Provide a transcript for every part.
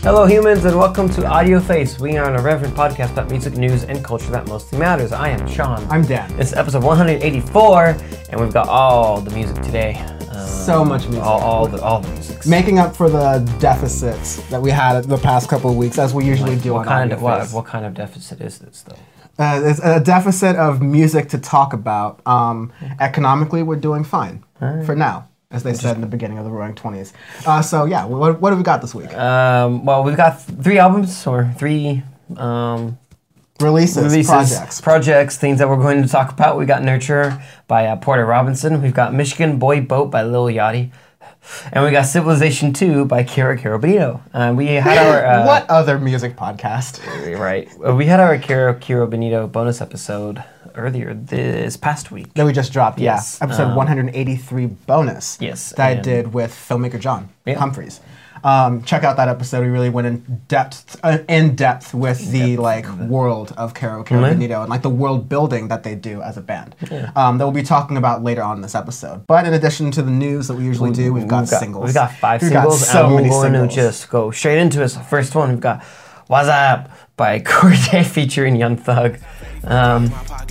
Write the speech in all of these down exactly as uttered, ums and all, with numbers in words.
Hello humans and welcome to Audio Face. We are an irreverent podcast about music, news, and culture that mostly matters. I am Sean. I'm Dan. It's episode one eighty-four and we've got all the music today. Um, so much music. All, all the all the music. Making up for the deficits that we had the past couple of weeks, as we usually like, do what on kind Audio of what, Face. what kind of deficit is this though? Uh, it's a deficit of music to talk about. Um, economically, we're doing fine right. for now, as they said in the beginning of the Roaring Twenties. Uh, so yeah, what, what have we got this week? Um, well, we've got th- three albums or three um, releases, releases, projects, projects, things that we're going to talk about. We got Nurture by uh, Porter Robinson. We've got Michigan Boy Boat by Lil Yachty. And we got Civilization two by Kira Kira Benito. Uh, we had our... Uh, what other music podcast? Right. Uh, we had our Kira Kira Benito bonus episode earlier this past week. That we just dropped, yes. yeah. Episode um, one eighty-three bonus. Yes. That I did with filmmaker John yeah. Humphreys. Um, check out that episode. We really went in depth, uh, in depth with the depth like of world of Kira Kira mm-hmm. Benito and like the world building that they do as a band. Yeah. Um, that we'll be talking about later on in this episode. But in addition to the news that we usually do, we've got, we've got singles. We've got five we've singles, got so and many we're going singles. to just go straight into it. So first one, we've got What's Up by Cordae featuring Young Thug. Um,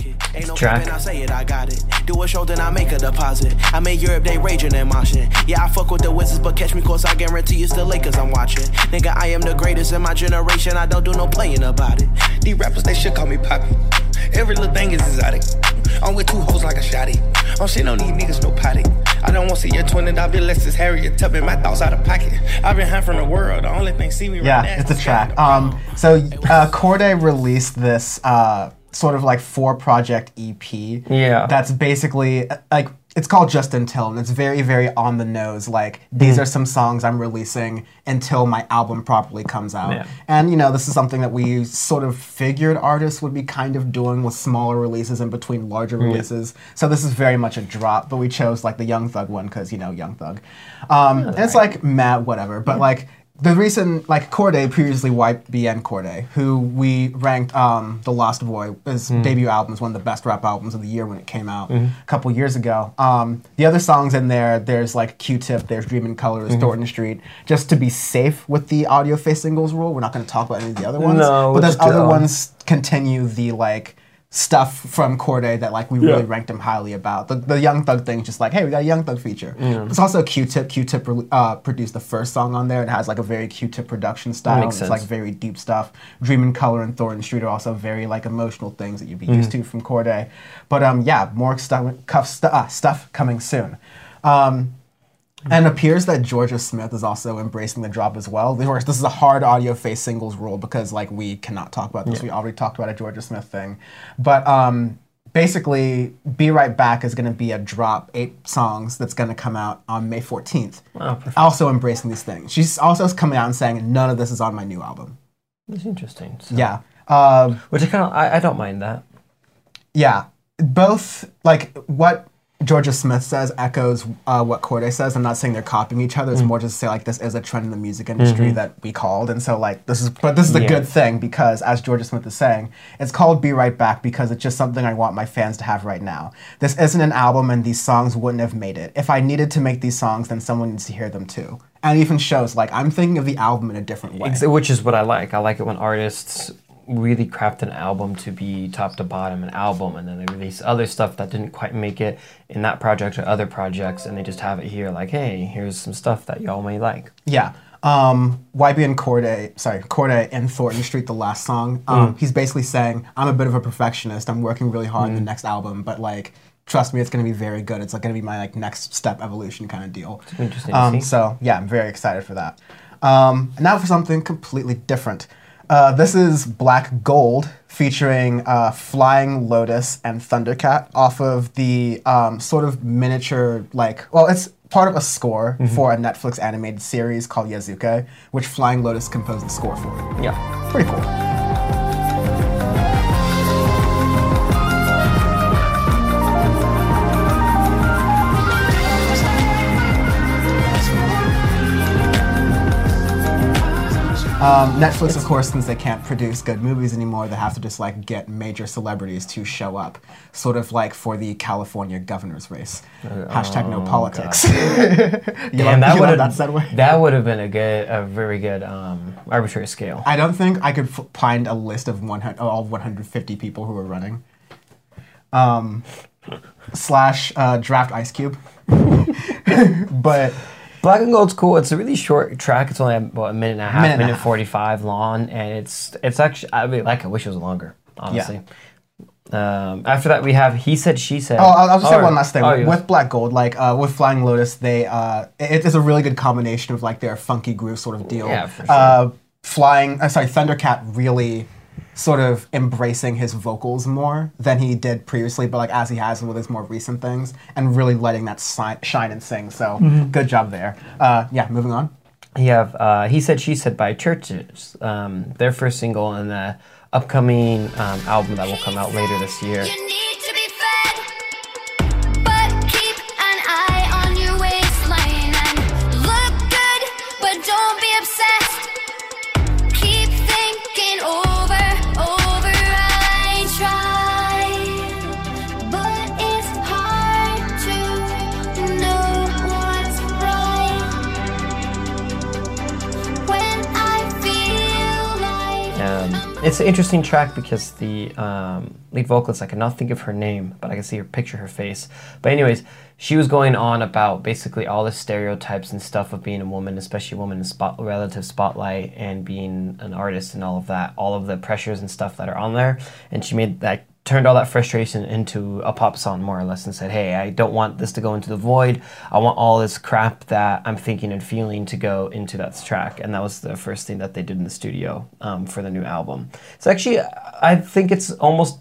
track. I say it, I got it. Do a show, then I make a deposit. I made Europe, they raging and moshing. Yeah, I fuck with the Wizards, but catch me close, I guarantee it's the Lakers I'm watching. Nigga, I am the greatest in my generation. I don't do no playing about it. These rappers, they should call me Poppy. Every little thing is exotic. I'm with two hoes like a shotty. I'm shit on these niggas, no potty. I don't want to see your twin and I'll be less as Harriet Tubman. My thoughts out of pocket. I've been high from the world. The only thing see me right yeah, now. it's a track. Um, so uh, Cordae released this uh, sort of like four project E P. Yeah. That's basically like it's called Just Until, and it's very, very on the nose. Like these mm. are some songs I'm releasing until my album properly comes out. Yeah. And you know, this is something that we sort of figured artists would be kind of doing with smaller releases in between larger releases. Yeah. So this is very much a drop, but we chose like the Young Thug one because you know Young Thug. Um, yeah, and it's right. like mad whatever, but yeah. like. The recent, like Cordae, previously Y B N Cordae, who we ranked um, The Lost Boy, his mm. debut album is one of the best rap albums of the year when it came out mm-hmm. a couple years ago. Um, the other songs in there, there's like Q-Tip, there's Dream in Color, there's mm-hmm. Thornton Street. Just to be safe with the Audio Face singles rule, we're not going to talk about any of the other ones. No, but those other dumb. ones continue the like stuff from Cordae that like we yeah. really ranked him highly about. The, the Young Thug thing is just like, hey, we got a Young Thug feature. Yeah. It's also Q-Tip. Q-Tip uh, produced the first song on there. It has like a very Q-Tip production style. Makes it's sense. like very deep stuff. Dream in Color and Thornton Street are also very like emotional things that you'd be mm-hmm. used to from Cordae. But um, yeah, more stuff, stu- uh, stuff coming soon. Um, And it appears that Georgia Smith is also embracing the drop as well. This is a hard Audio Face singles rule because like we cannot talk about this. Yeah. We already talked about a Georgia Smith thing. But um, basically, Be Right Back is going to be a drop, eight songs that's going to come out on May fourteenth. Wow, perfect. Also embracing these things. She's also coming out and saying none of this is on my new album. That's interesting. So. Yeah. Um, Which I kind of, I, I don't mind that. Yeah. Both, like, what Georgia Smith says echoes uh, what Cordae says. I'm not saying they're copying each other. It's mm. more just to say like this is a trend in the music industry mm-hmm. that we called, and so like this is. But this is a yeah. good thing because, as Georgia Smith is saying, it's called "Be Right Back" because it's just something I want my fans to have right now. This isn't an album, and these songs wouldn't have made it. If I needed to make these songs, then someone needs to hear them too. And it even shows like I'm thinking of the album in a different way, which is what I like. I like it when artists really craft an album to be top to bottom an album, and then they release other stuff that didn't quite make it in that project or other projects, and they just have it here like, hey, here's some stuff that y'all may like. Yeah. Um, Y B N Cordae, sorry, Cordae and Thornton Street, the last song, um, mm. he's basically saying, I'm a bit of a perfectionist, I'm working really hard mm. on the next album, but like, trust me, it's going to be very good. It's like going to be my like next step evolution kind of deal. It's interesting um, to see. So yeah, I'm very excited for that. Um, and now for something completely different. Uh, this is Black Gold featuring uh, Flying Lotus and Thundercat off of the um, sort of miniature, like, well, it's part of a score mm-hmm. for a Netflix animated series called Yazuke, which Flying Lotus composed the score for. Yeah. Pretty cool. Um, Netflix, of course, since they can't produce good movies anymore, they have to just like get major celebrities to show up, sort of like for the California governor's race. Hashtag no politics. you Damn, love, that you would love have that segue? that would have been a good, a very good um, arbitrary scale. I don't think I could f- find a list of one hundred, all one hundred fifty people who were running. Um, slash uh, draft Ice Cube. But Black and Gold's cool. It's a really short track. It's only about a minute and a half, Minute and a minute half. forty-five long, and it's it's actually I really like it. I wish it was longer, honestly. Um, after that, we have He Said, She Said. Oh, I'll, I'll just say Or- one last thing. oh, yeah. With Black Gold, like uh, with Flying Lotus, they uh, it is a really good combination of like their funky groove sort of deal. Yeah, for sure. Uh, Flying, uh, sorry, Thundercat really sort of embracing his vocals more than he did previously, but like as he has with his more recent things, and really letting that si- shine and sing. So Mm-hmm. good job there. Uh, yeah, moving on. You have uh, He Said, She Said by Churches, um, their first single and the upcoming um, album that will come out later this year. You need to be fed, but keep an eye on your waistline and look good, but don't be obsessed. Keep thinking over, over. I try, but it's hard to know what's right when I feel like. Um, it's an interesting track because the um, lead vocalist, I cannot think of her name, but I can see her picture, her face. But anyways, she was going on about basically all the stereotypes and stuff of being a woman, especially a woman in spot, relative spotlight and being an artist and all of that, all of the pressures and stuff that are on there. And she made that, turned all that frustration into a pop song more or less and said, hey, I don't want this to go into the void. I want all this crap that I'm thinking and feeling to go into that track. And that was the first thing that they did in the studio um, for the new album. It's actually, I think it's almost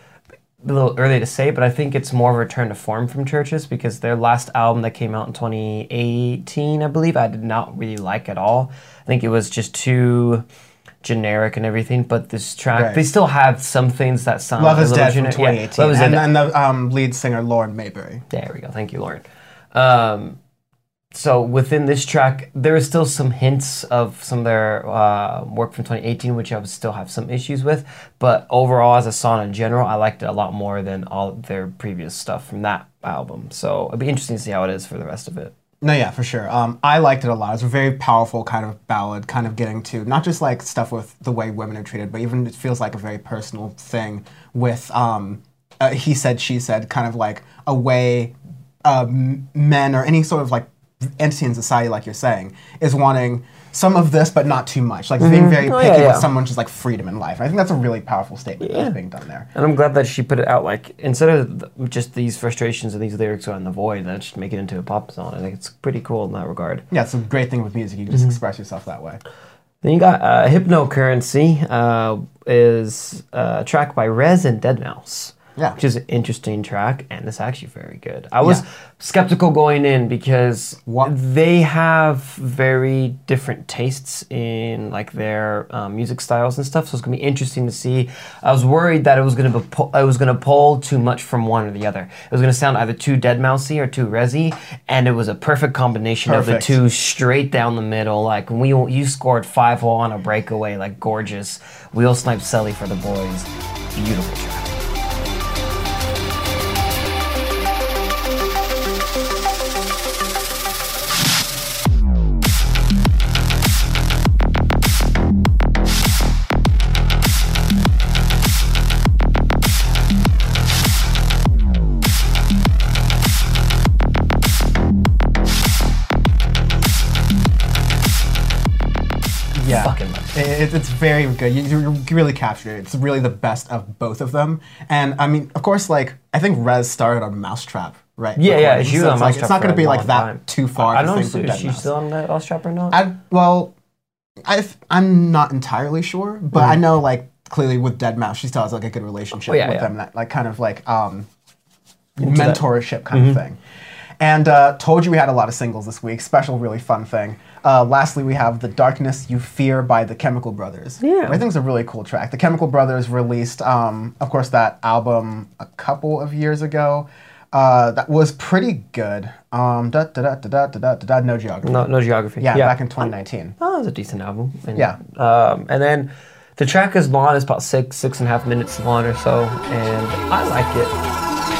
a little early to say, but I think it's more of a return to form from Churches because their last album that came out in twenty eighteen, I believe, I did not really like at all. I think it was just too generic and everything, but this track, Right. they still have some things that sound Love a is little Dead from generic. twenty Yeah, eighteen, Love is and, Dead. and the um, lead singer Lauren Mayberry. There we go. Thank you, Lauren. Um, so within this track, there is still some hints of some of their uh, work from twenty eighteen, which I would still have some issues with. But overall, as a song in general, I liked it a lot more than all of their previous stuff from that album. So it'd be interesting to see how it is for the rest of it. No, yeah, for sure. Um, I liked it a lot. It's a very powerful kind of ballad, kind of getting to not just like stuff with the way women are treated, but even it feels like a very personal thing with um, uh, he said, she said, kind of like a way uh, m- men or any sort of like entity in society, like you're saying, is wanting some of this, but not too much. Like being very Oh, picky yeah, yeah. with someone's just like freedom in life. I think that's a really powerful statement that's being done there. And I'm glad that she put it out, like, instead of th- just these frustrations and these lyrics are in the void, that just make it into a pop song. I think it's pretty cool in that regard. Yeah, it's a great thing with music. You can Mm-hmm. just express yourself that way. Then you got uh, Hypnocurrency, uh, is a track by Rez and Deadmau5. Yeah. Which is an interesting track, and it's actually very good. I was Yeah. skeptical going in because What? they have very different tastes in like their um, music styles and stuff. So it's gonna be interesting to see. I was worried that it was gonna be pu- it was gonna pull too much from one or the other. It was gonna sound either too Deadmau5y or too Rezi, and it was a perfect combination Perfect. of the two, straight down the middle. Like when we you scored five hole on a breakaway, like gorgeous. Wheel snipe Selly for the boys. Beautiful track. Yeah, Fucking love it. It, it's very good. You, you really captured it. It's really the best of both of them. And I mean, of course, like I think Rez started on Mousetrap, right? Yeah, yeah, Recording. she was So on it's like, Mousetrap It's not for going to a be like long that time. too far. I to don't know sing if for she's Deadmau5. still on the Mousetrap or not. I well, I I'm not entirely sure, but I know like clearly with Deadmau5, she still has like a good relationship Oh, yeah, with yeah. them. That like kind of like um, that. mentorship kind of thing. And uh, told you we had a lot of singles this week. Special, really fun thing. Uh, lastly, we have "The Darkness You Fear" by the Chemical Brothers. Yeah. I think it's a really cool track. The Chemical Brothers released, um, of course, that album a couple of years ago. Uh, that was pretty good. Um, da, da, da, da, da, da, da, da, no geography. No, no geography. Yeah, back in twenty nineteen. Oh, that was a decent album. And, Yeah. Um, and then the track is long. It's about six, six and a half minutes long or so, and I like it.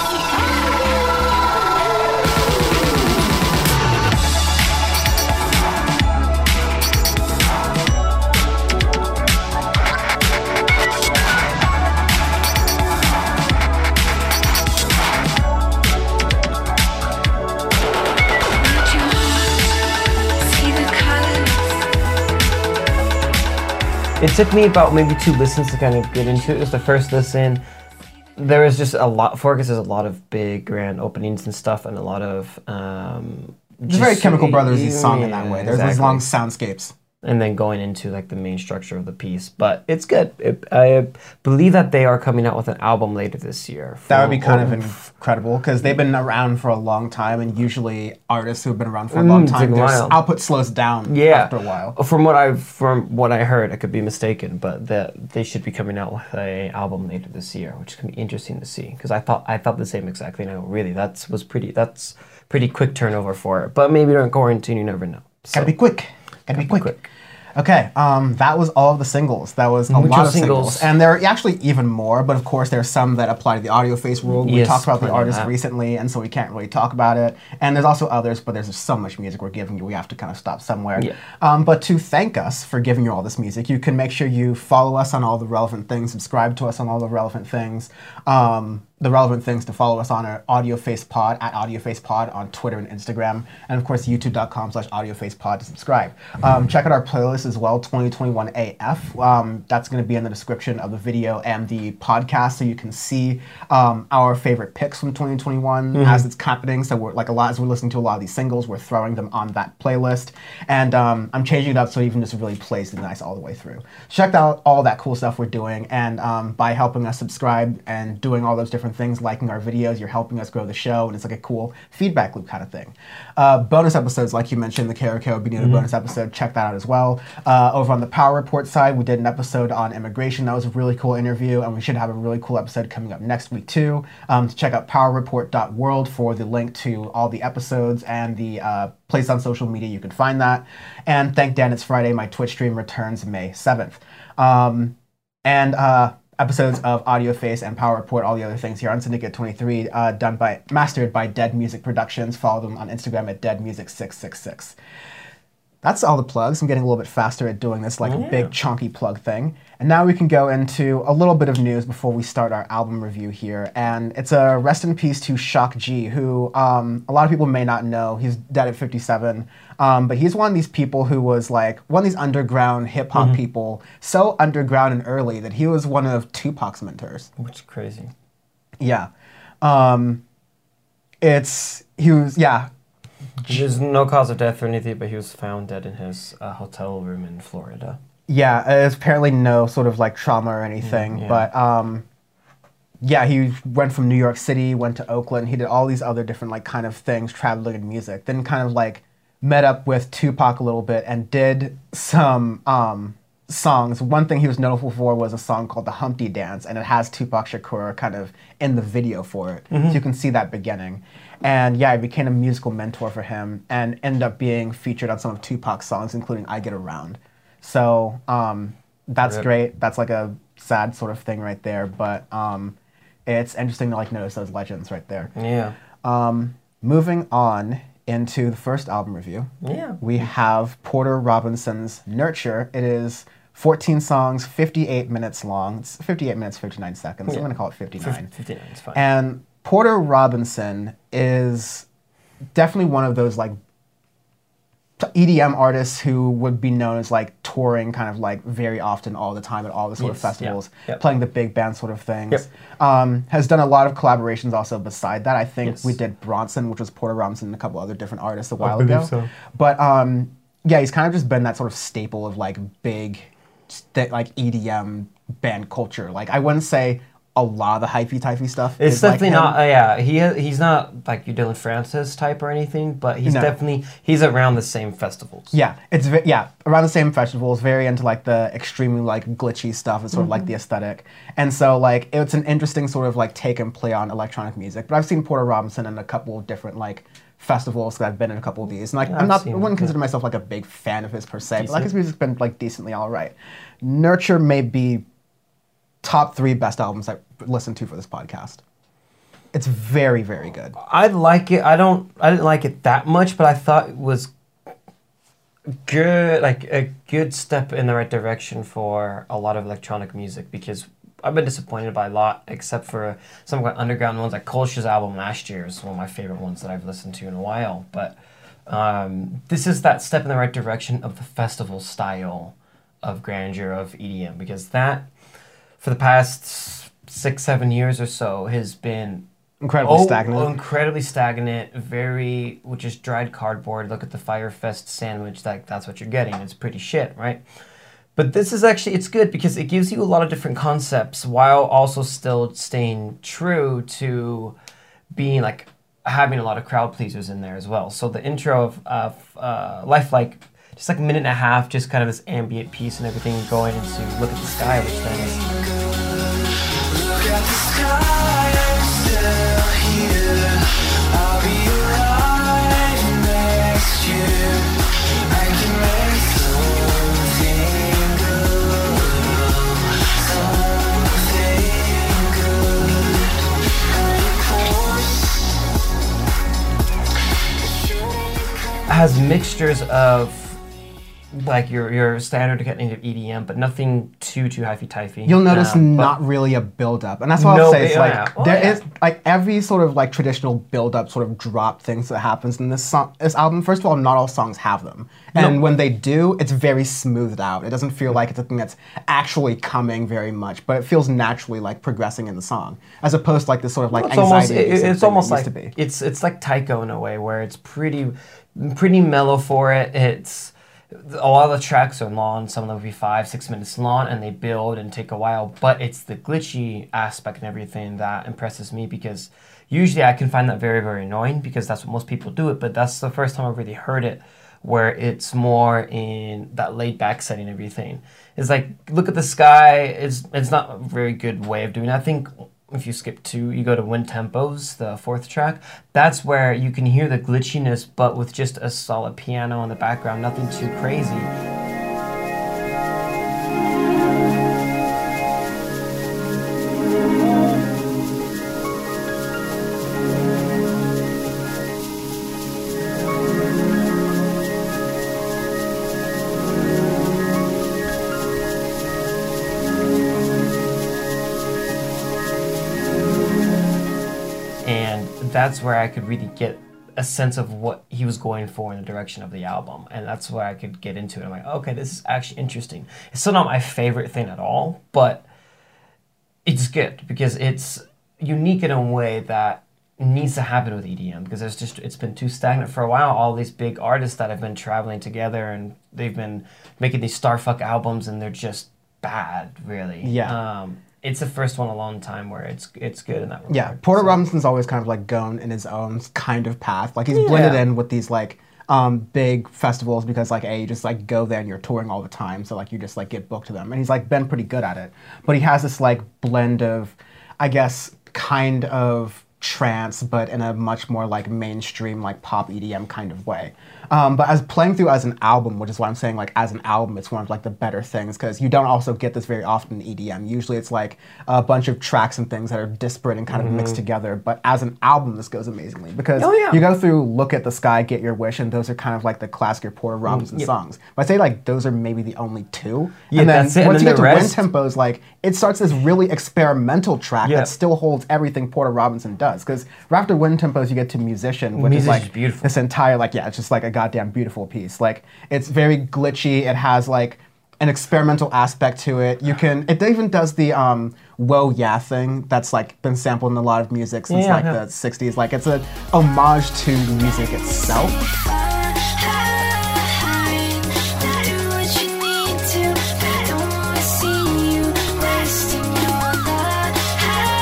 It took me about maybe two listens to kind of get into it. It was the first listen. There was just a lot, Forgus has a lot of big grand openings and stuff, and a lot of... Um, It's very Chemical Brothers-y song in that way. There's these exactly. long soundscapes. And then going into like the main structure of the piece. But it's good. It, I believe that they are coming out with an album later this year. That would be kind of from- incredible because they've been around for a long time, and usually artists who've been around for a long Mm, time, take a their while. output slows down Yeah. after a while. From what I've from what I heard, I could be mistaken, but that they should be coming out with a album later this year, which is gonna be interesting to see. Because I thought I thought the same exactly. No, really, that's was pretty. That's pretty quick turnover for it. But maybe during quarantine, you never know. So, Gotta be quick. Gotta, be be quick. quick. Okay, um, that was all of the singles. That was a Muchos lot of singles. singles. And there are actually even more, but of course there's some that apply to the audio face rule. We Yes, talked about the plenty of artist that. recently, and so we can't really talk about it. And there's also others, but there's just so much music we're giving you, we have to kind of stop somewhere. Yeah. Um, but to thank us for giving you all this music, you can make sure you follow us on all the relevant things, subscribe to us on all the relevant things. Um, the relevant things to follow us on are AudioFacePod, at AudioFacePod on Twitter and Instagram, and of course youtube.com slash AudioFacePod to subscribe. Um, check out our playlist as well, twenty twenty-one A F. Um, that's going to be in the description of the video and the podcast, so you can see um, our favorite picks from twenty twenty-one as it's happening. So we're like a lot as we're listening to a lot of these singles, we're throwing them on that playlist, and um, I'm changing it up so it even just really plays nice all the way through. Check out all that cool stuff we're doing, and um, by helping us subscribe and doing all those different things, liking our videos, you're helping us grow the show, and it's like a cool feedback loop kind of thing. Uh, bonus episodes, like you mentioned, the Kara Kara Benito bonus episode, check that out as well. Uh, over on the Power Report side, we did an episode on immigration. That was a really cool interview, and we should have a really cool episode coming up next week too. Um, to check out power report dot world for the link to all the episodes and the uh, place on social media you can find that. And thank Dan, it's Friday. My Twitch stream returns May seventh. Um, and uh, episodes of Audio Face and Power Report, all the other things here on Syndicate twenty-three, uh, done by, mastered by Dead Music Productions. Follow them on Instagram at dead music six six six. That's all the plugs. I'm getting a little bit faster at doing this like a big chunky plug thing. And now we can go into a little bit of news before we start our album review here. And it's a rest in peace to Shock G, who um, a lot of people may not know. He's dead at fifty-seven. Um, but he's one of these people who was like one of these underground hip hop people, so underground and early that he was one of Tupac's mentors. Which is crazy. Yeah. Um, it's, he was, yeah. There's no cause of death or anything, but he was found dead in his uh, hotel room in Florida. Yeah, there's apparently no sort of like trauma or anything, yeah. but um, yeah, he went from New York City, went to Oakland. He did all these other different like kind of things, traveling in music. Then kind of like met up with Tupac a little bit and did some um, songs. One thing he was notable for was a song called The Humpty Dance, and it has Tupac Shakur kind of in the video for it. So you can see that beginning. And yeah, I became a musical mentor for him and ended up being featured on some of Tupac's songs, including I Get Around. So um, that's Rip. great. That's like a sad sort of thing right there. But um, it's interesting to like notice those legends right there. Yeah. Um, moving on into the first album review. Yeah. We have Porter Robinson's Nurture. It is fourteen songs, fifty-eight minutes long. It's fifty-eight minutes, fifty-nine seconds. I'm Yeah. going to call it fifty-nine. Fif- fifty-nine is fine. And Porter Robinson is definitely one of those like E D M artists who would be known as like touring kind of like very often all the time at all the sort of Yes, yeah, festivals, yep. playing the big band sort of things. Yep. Um, has done a lot of collaborations also beside that. I think Yes. we did Bronson, which was Porter Robinson and a couple other different artists a while believe ago. so. But um, yeah, he's kind of just been that sort of staple of like big st- like E D M band culture. Like I wouldn't say a lot of the hyphy-typhy stuff. It's is like definitely him. not. Uh, yeah, he he's not like your Dylan Francis type or anything, but he's No. definitely he's around the same festivals. Yeah, it's ve- yeah around the same festivals. Very into like the extremely like glitchy stuff. It's sort of like the aesthetic, and so like it's an interesting sort of like take and play on electronic music. But I've seen Porter Robinson in a couple of different like festivals. 'Cause I've been in a couple of these, and like Yeah, I'm I've not, I seen wouldn't him, consider yeah. myself like a big fan of his per se, but like Decent. his music's been like decently all right. Nurture may be top three best albums I've listened to for this podcast. It's very very good. I like it. I don't. I didn't like it that much, but I thought it was good. Like a good step in the right direction for a lot of electronic music because I've been disappointed by a lot, except for some of my underground ones. Like Kolsch's album last year is one of my favorite ones that I've listened to in a while. But um, this is that step in the right direction of the festival style of grandeur of E D M because that, for the past six, seven years or so, has been Incredibly Oh, stagnant. incredibly stagnant, very, which is dried cardboard. Look at the Firefest sandwich, like that's what you're getting. It's pretty shit, right? But this is actually, it's good because it gives you a lot of different concepts while also still staying true to being like, having a lot of crowd pleasers in there as well. So the intro of, of uh, Lifelike, just like a minute and a half, just kind of this ambient piece and everything going into Look at the Sky, which then is... Look at the sky, I'm still here. I'll be alive next year. I can make something good, something good. And of course, has mixtures of like your your standard kind of E D M, but nothing too too hyphy-typhy. You'll notice Um, but- not really a build up, and that's what No, I'll say. Is yeah, like yeah. Oh, there yeah. is like every sort of like traditional build up sort of drop things that happens in this song, this album. First of all, not all songs have them, and No. when they do, it's very smoothed out. It doesn't feel like it's a thing that's actually coming very much, but it feels naturally like progressing in the song, as opposed to like this sort of like it's almost anxiety. it- it's almost like to be. it's it's like Taiko in a way where it's pretty pretty mellow for it. It's a lot of the tracks are long, some of them will be five, six minutes long, and they build and take a while. But it's the glitchy aspect and everything that impresses me because usually I can find that very, very annoying because that's what most people do it. But that's the first time I've really heard it where it's more in that laid back setting and everything. It's like, look at the sky. It's, it's not a very good way of doing it. I think if you skip two, you go to Wind Tempos, the fourth track. That's where you can hear the glitchiness, but with just a solid piano in the background, nothing too crazy. And that's where I could really get a sense of what he was going for in the direction of the album. And that's where I could get into it. I'm like, okay, this is actually interesting. It's still not my favorite thing at all, but it's good because it's unique in a way that needs to happen with E D M because there's just it's been too stagnant for a while. All these big artists that have been traveling together and they've been making these starfuck albums and they're just bad, really. Yeah. Um, it's the first one in a long time where it's it's good in that regard. Yeah, Porter So- Robinson's always kind of like gone in his own kind of path. Like he's blended Yeah. in with these like um, big festivals because like a you just like go there and you're touring all the time, so like you just like get booked to them, and he's like been pretty good at it. But he has this like blend of, I guess, kind of trance, but in a much more like mainstream like pop E D M kind of way. Um, but as playing through as an album, which is why I'm saying like as an album, it's one of like the better things because you don't also get this very often in E D M. Usually it's like a bunch of tracks and things that are disparate and kind of mixed together. But as an album, this goes amazingly because Oh, yeah. you go through Look at the Sky, Get Your Wish, and those are kind of like the classic Porter Robinson yeah. songs. But I'd say like those are maybe the only two. Yeah, and then that's it, and once then you get the to rest- Wind Tempos, like it starts this really experimental track Yeah. that still holds everything Porter Robinson does. Because right after Wind Tempos, you get to Musician, which is Musician's like beautiful. this entire like yeah, it's just like a goddamn beautiful piece. Like it's very glitchy. It has like an experimental aspect to it. You can. It even does the um, "whoa yeah" thing that's like been sampled in a lot of music since Yeah, like yeah. the sixties. Like it's a homage to music itself. Do what you need to. I don't wanna see you wasting your life.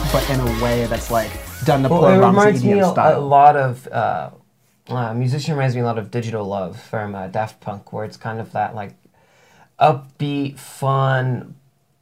but in a way that's like done the Well, Porter it Robinson reminds me E D M a, a style. lot of uh, uh, musician reminds me a lot of Digital Love from uh, Daft Punk, where it's kind of that like upbeat, fun,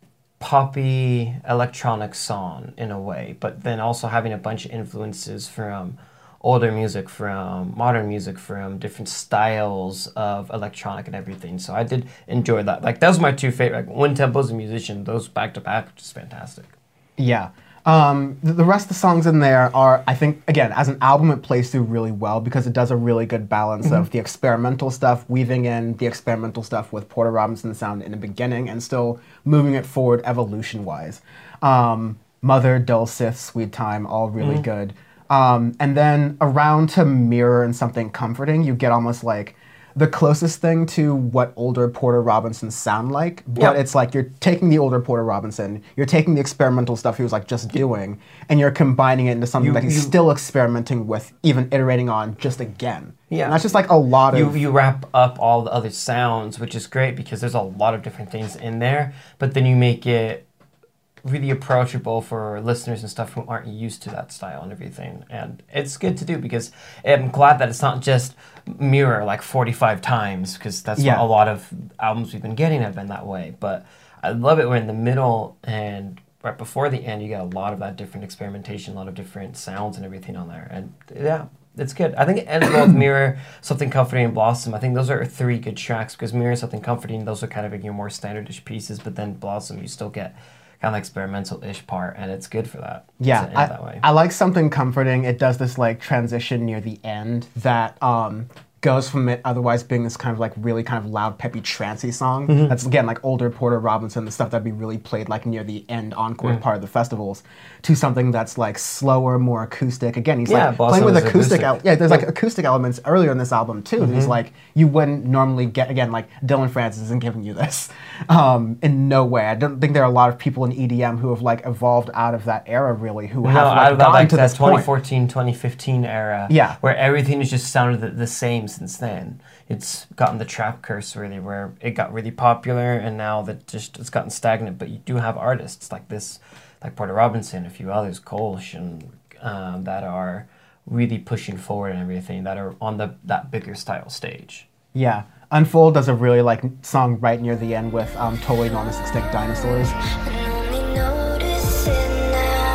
poppy electronic song in a way, but then also having a bunch of influences from older music, from modern music, from different styles of electronic and everything. So I did enjoy that. Like those are my two favorite. Like Wind Tempo's a musician, those back to back, just fantastic. Yeah. Um, the, the rest of the songs in there are, I think, again, as an album, it plays through really well because it does a really good balance of the experimental stuff, weaving in the experimental stuff with Porter Robinson sound in the beginning and still moving it forward evolution-wise. Um, Mother, Dulceth, Sweet Time, all really good. Um, and then around to Mirror and Something Comforting, you get almost like the closest thing to what older Porter Robinsons sound like, but Yep. it's like you're taking the older Porter Robinson, you're taking the experimental stuff he was like just doing, and you're combining it into something You- that he's you- still experimenting with, even iterating on just again. Yeah. And that's just like a lot You of... you wrap up all the other sounds, which is great because there's a lot of different things in there, but then you make it really approachable for listeners and stuff who aren't used to that style and everything. And it's good to do because I'm glad that it's not just Mirror like forty-five times, because that's Yeah. what a lot of albums we've been getting have been that way. But I love it when in the middle and right before the end you get a lot of that different experimentation, a lot of different sounds and everything on there. And yeah, it's good. I think it ends well with Mirror, Something Comforting, and Blossom. I think those are three good tracks because Mirror and Something Comforting, those are kind of your more standardish pieces, but then Blossom, you still get kind of experimental-ish part, and it's good for that. Yeah, to end I, that way. I like Something Comforting. It does this like transition near the end that um, goes from it otherwise being this kind of like really kind of loud, peppy, trancy song. Mm-hmm. That's again like older Porter Robinson, the stuff that'd be really played like near the end encore Mm. part of the festivals, to something that's like slower, more acoustic. Again, he's Yeah, like Blossom playing with is acoustic. acoustic. el- yeah, there's like Yeah. acoustic elements earlier in this album too. Mm-hmm. There's like you wouldn't normally get. Again, like Dylan Francis isn't giving you this um, in no way. I don't think there are a lot of people in E D M who have like evolved out of that era really who No, have like, out of that, gotten like to that this point. twenty fourteen, twenty fifteen era, Yeah. where everything has just sounded the, the same since then. It's gotten the trap curse really, where it got really popular, and now that just it's gotten stagnant. But you do have artists like this, like Porter Robinson, a few others, Kolsch, and um, that are really pushing forward and everything, that are on the that bigger style stage. Yeah. Unfold does a really like song right near the end with um, Totally Enormous Extinct Dinosaurs. And only notice it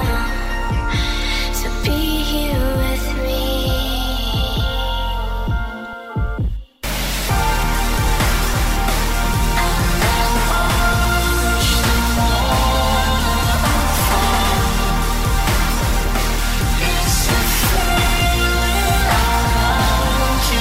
now to be here with me. It's a feeling I want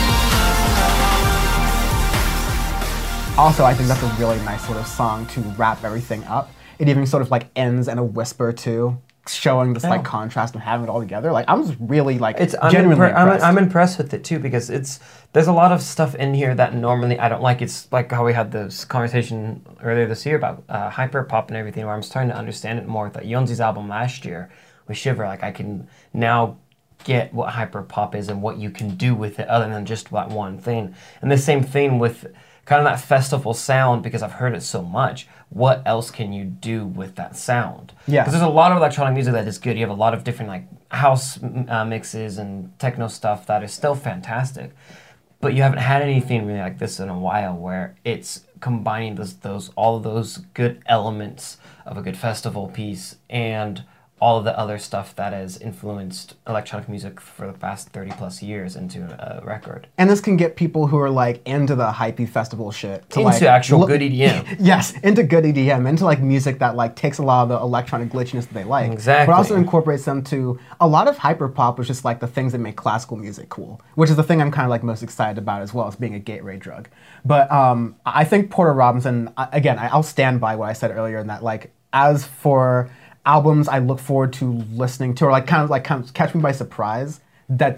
you. Also, I think that's a really nice sort of song to wrap everything up. It even sort of like ends in a whisper too, showing this like Yeah. contrast and having it all together. Like I'm just really like It's I'm, genuinely impre- I'm, impressed. I'm impressed with it too, because it's there's a lot of stuff in here that normally I don't like. It's like how we had this conversation earlier this year about uh, hyper pop and everything, where I'm starting to understand it more. That Yonzi's album last year with Shiver, like I can now get what hyper pop is and what you can do with it other than just that one thing. And the same thing with kind of that festival sound, because I've heard it so much. What else can you do with that sound? Yeah. Because there's a lot of electronic music that is good. You have a lot of different like house m- uh, mixes and techno stuff that is still fantastic, but you haven't had anything really like this in a while, where it's combining those those all of those good elements of a good festival piece and all of the other stuff that has influenced electronic music for the past thirty plus years into a record. and this can get people who are like into the hypey festival shit to Into like, actual look- good E D M. Yes, into good E D M, into like music that like takes a lot of the electronic glitchiness that they like, Exactly. but also incorporates them to a lot of hyperpop, which is like the things that make classical music cool, which is the thing I'm kind of like most excited about as well as being a gateway drug. But um, I think Porter Robinson, I- again, I- I'll stand by what I said earlier in that like as for albums I look forward to listening to, or like kind of like kind of catch me by surprise, that's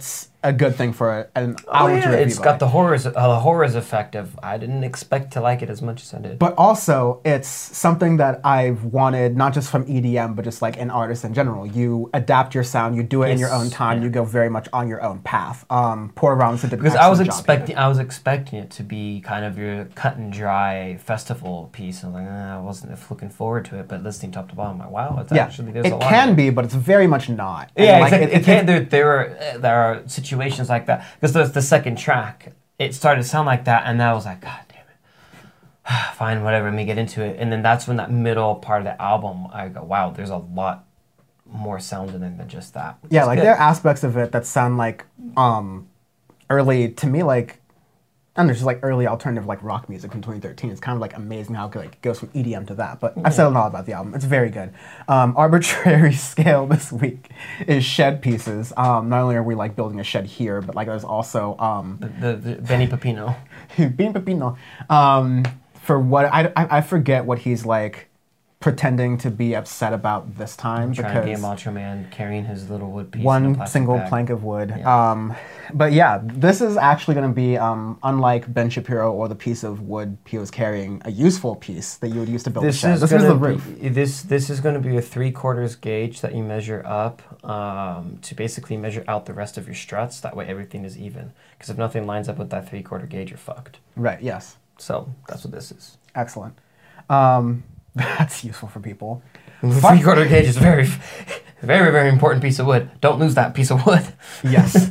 a good thing for a, an Oh, album yeah, to review it's by. got the horrors, uh, the horrors effect of I didn't expect to like it as much as I did. But also, it's something that I've wanted, not just from E D M, but just like in artists in general. You adapt your sound, you do it in your Yes, own time, yeah. you go very much on your own path. Um, Poor Robinson did an Because I was excellent job here. expecting, I was expecting it to be kind of your cut and dry festival piece, and like eh, I wasn't looking forward to it. But listening top to bottom, I'm like, wow, it's Yeah, actually there's it a lot. can of be, but it's very much not. And, Yeah, like, exactly. it- It, can, there, there are uh, there are situations like that because there's the second track. It started to sound like that, and then I was like, God damn it. Fine, whatever. Let me get into it, and then that's when that middle part of the album, I go, wow, there's a lot more sound in it than just that. which Yeah, is like good. there are aspects of it that sound like um, early to me, like I don't know, just like early alternative like rock music from twenty thirteen. It's kind of like amazing how it like goes from E D M to that. But I've said a lot about the album. It's very good. Um, arbitrary scale this week is Shed Pieces. Um, not only are we like building a shed here, but like there's also um, the, the Benny Pepino. Bean Pepino. Um, for what I, I I forget what he's like pretending to be upset about this time Trying to be a because macho man carrying his little wood piece. in a one plastic single bag. plank of wood. Yeah. Um, but yeah, this is actually going to be, um, unlike Ben Shapiro or the piece of wood he was carrying, a useful piece that you would use to build a This shed. is This is gonna the be, roof. this this is going to be a three quarters gauge that you measure up um, to basically measure out the rest of your struts. That way everything is even. Because if nothing lines up with that three quarter gauge, you're fucked. Right, yes. So that's what this is. Excellent. Um, that's useful for people. Three quarter gauge is very, very very important piece of wood. Don't lose that piece of wood. Yes.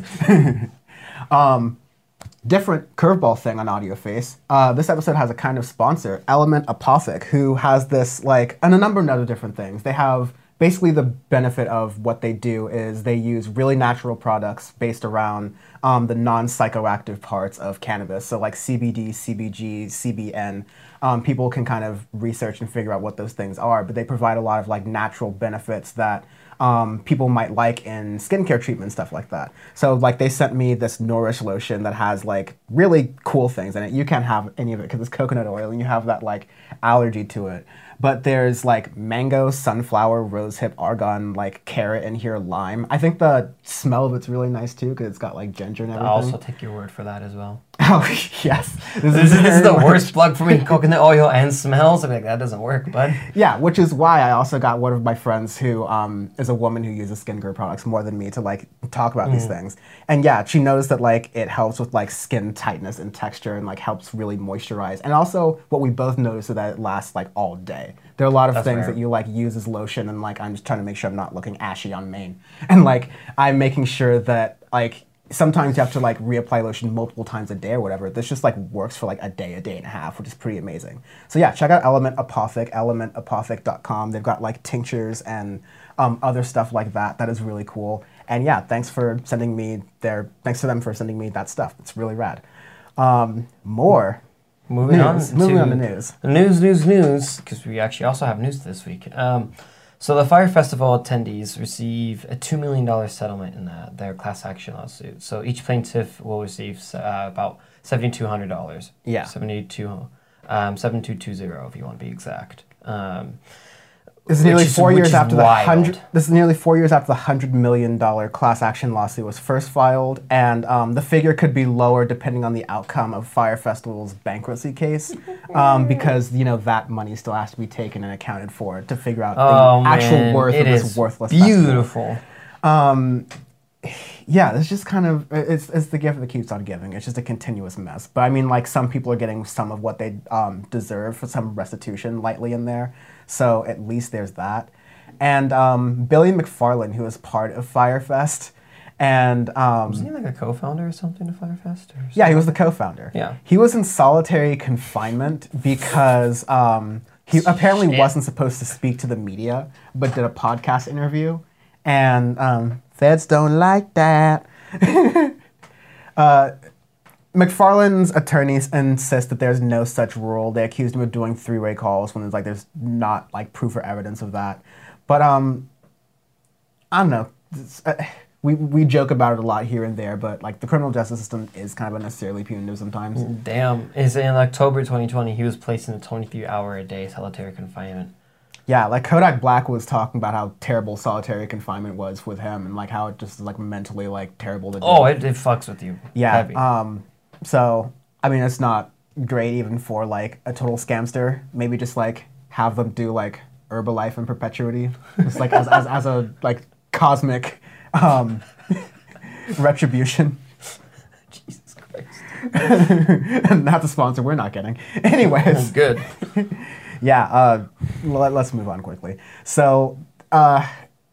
um, different curveball thing on AudioFace. Uh, this episode has a kind of sponsor, Element Apothic, who has this, like, and a number of other different things. They have basically the benefit of what they do is they use really natural products based around um, the non-psychoactive parts of cannabis. So like C B D, C B G, C B N. Um, people can kind of research and figure out what those things are, but they provide a lot of like natural benefits that um, people might like in skincare treatment, stuff like that. So like they sent me this Nourish lotion that has like really cool things in it. You can't have any of it because it's coconut oil and you have that like allergy to it. But there's like mango, sunflower, rosehip, argan, like carrot in here, lime. I think the smell of it's really nice too because it's got like ginger and everything. I'll also take your word for that as well. Oh yes, This is, this is very the much- worst plug for me. Coconut oil and smells. I'm like that doesn't work, bud. Yeah, which is why I also got one of my friends who um, is a woman who uses skincare products more than me to like talk about these things. And yeah, she knows that like it helps with like skin tightness and texture and like helps really moisturize. And also what we both notice is that it lasts like all day. There are a lot of That's things rare. that you like use as lotion and like I'm just trying to make sure I'm not looking ashy on Maine. And like I'm making sure that like sometimes you have to like reapply lotion multiple times a day or whatever. This just like works for like a day, a day and a half, which is pretty amazing. So yeah, check out Element Apothic, element apothic dot com. They've got like tinctures and um, other stuff like that. That is really cool. And yeah, thanks for sending me their, thanks to them for sending me that stuff. It's really rad. Um, more Moving news. on Moving to on to news. News, news, news, because we actually also have news this week. Um, so the Fire Festival attendees receive a two million dollars settlement in that, their class action lawsuit. So each plaintiff will receive uh, about seven thousand two hundred dollars. Yeah. seventy-two, um, seven two two zero if you want to be exact. Um, This is nearly which is- four which years is after the wild. hundred. This is nearly four years after the hundred million dollar class action lawsuit was first filed, and um, the figure could be lower depending on the outcome of Fire Festival's bankruptcy case, um, because you know that money still has to be taken and accounted for to figure out oh the actual man, worth it of is this worthless festival. beautiful. Yeah, it's just kind of it's it's the gift that keeps on giving. It's just a continuous mess. But I mean, like some people are getting some of what they um, deserve for some restitution lightly in there. So at least there's that. And um, Billy McFarland, who is part of Firefest, and um, Wasn't he like a co-founder or something of Firefest? Or yeah, he was the co-founder. Yeah. He was in solitary confinement because um, he apparently Shit. wasn't supposed to speak to the media, but did a podcast interview. And um, feds don't like that. uh, McFarland's attorneys insist that there's no such rule. They accused him of doing three-way calls when there's like there's not like proof or evidence of that. But um, I don't know. It's, uh, we we joke about it a lot here and there, but like the criminal justice system is kind of unnecessarily punitive sometimes. Damn. Is in October twenty twenty, he was placed in a twenty-three hour a day solitary confinement. Yeah, like Kodak Black was talking about how terrible solitary confinement was with him, and like how it just is like mentally like terrible to do. Oh, it, it fucks with you. yeah. Heavy. Um, so I mean, it's not great even for like a total scamster. Maybe just like have them do like Herbalife in perpetuity, just like as, as as a like cosmic um, retribution. Jesus Christ. Not the sponsor we're not getting. Anyways. Good. Yeah, uh, let, let's move on quickly. So, uh,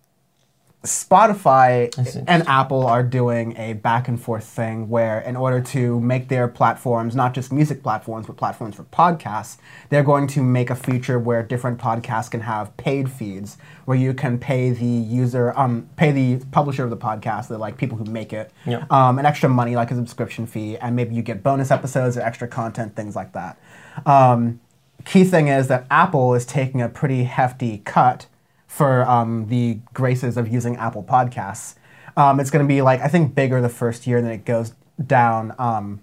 Spotify and Apple are doing a back and forth thing where, in order to make their platforms not just music platforms, but platforms for podcasts, they're going to make a feature where different podcasts can have paid feeds, where you can pay the user, um, pay the publisher of the podcast, the like people who make it, Yeah. um, an extra money, like a subscription fee, and maybe you get bonus episodes or extra content, things like that. Um, Key thing is that Apple is taking a pretty hefty cut for um, the graces of using Apple Podcasts. Um, it's going to be like, I think, bigger the first year, and then it goes down um,